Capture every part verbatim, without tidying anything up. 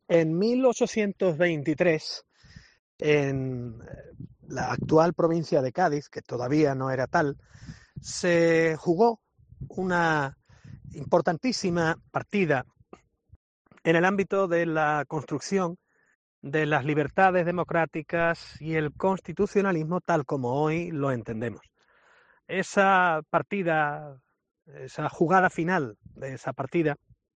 En mil ochocientos veintitrés, en la actual provincia de Cádiz, que todavía no era tal, se jugó una importantísima partida en el ámbito de la construcción de las libertades democráticas y el constitucionalismo tal como hoy lo entendemos. Esa partida, esa jugada final de esa partida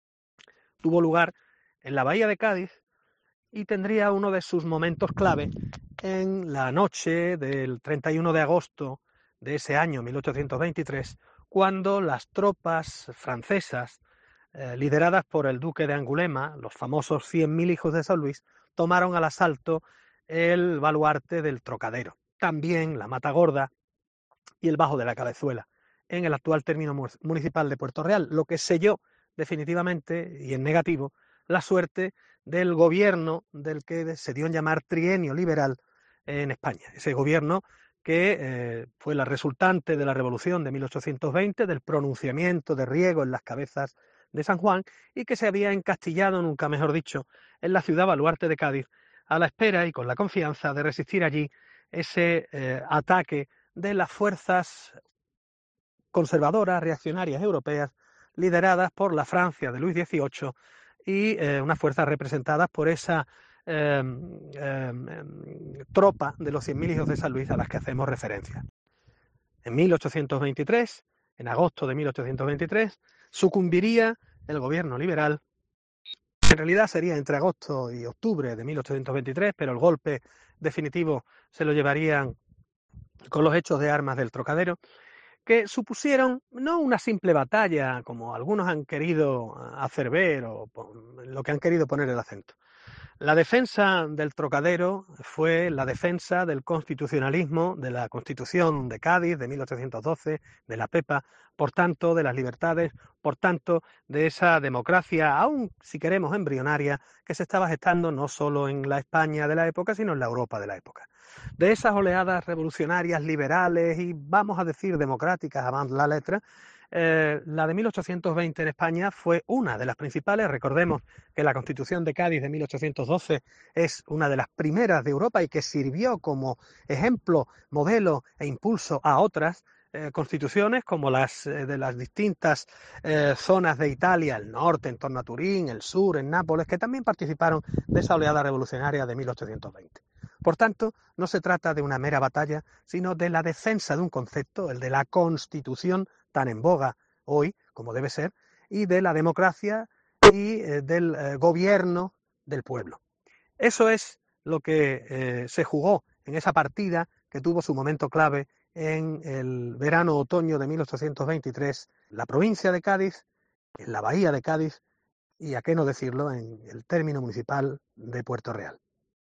tuvo lugar en la bahía de Cádiz y tendría uno de sus momentos clave en la noche del treinta y uno de agosto de ese año mil ochocientos veintitrés, cuando las tropas francesas, eh, lideradas por el duque de Angulema, los famosos cien mil hijos de San Luis, tomaron al asalto el baluarte del Trocadero, también la Matagorda y el Bajo de la Cabezuela, en el actual término municipal de Puerto Real, lo que selló definitivamente y en negativo la suerte del gobierno del que se dio en llamar trienio liberal en España. Ese gobierno que eh, fue la resultante de la Revolución de mil ochocientos veinte, del pronunciamiento de Riego en las cabezas de San Juan, y que se había encastillado, nunca mejor dicho, en la ciudad baluarte de Cádiz, a la espera y con la confianza de resistir allí ese eh, ataque de las fuerzas conservadoras, reaccionarias europeas, lideradas por la Francia de Luis dieciocho y eh, unas fuerzas representadas por esa eh, eh, tropa de los cien mil hijos de San Luis a las que hacemos referencia. En mil ochocientos veintitrés, en agosto de mil ochocientos veintitrés, sucumbiría el gobierno liberal. En realidad sería entre agosto y octubre de mil ochocientos veintitrés, pero el golpe definitivo se lo llevarían con los hechos de armas del Trocadero, que supusieron no una simple batalla, como algunos han querido hacer ver o lo que han querido poner el acento. La defensa del Trocadero fue la defensa del constitucionalismo, de la Constitución de Cádiz de mil ochocientos doce, de la Pepa, por tanto, de las libertades, por tanto, de esa democracia, aún si queremos embrionaria, que se estaba gestando no solo en la España de la época, sino en la Europa de la época. De esas oleadas revolucionarias, liberales y, vamos a decir, democráticas, avant la letra, Eh, la de mil ochocientos veinte en España fue una de las principales. Recordemos que la Constitución de Cádiz de mil ochocientos doce es una de las primeras de Europa y que sirvió como ejemplo, modelo e impulso a otras eh, constituciones como las eh, de las distintas eh, zonas de Italia, el norte en torno a Turín, el sur en Nápoles, que también participaron de esa oleada revolucionaria de mil ochocientos veinte. Por tanto, no se trata de una mera batalla, sino de la defensa de un concepto, el de la Constitución, tan en boga hoy, como debe ser, y de la democracia y eh, del eh, gobierno del pueblo. Eso es lo que eh, se jugó en esa partida que tuvo su momento clave en el verano-otoño de mil ochocientos veintitrés, en la provincia de Cádiz, en la bahía de Cádiz y, a qué no decirlo, en el término municipal de Puerto Real.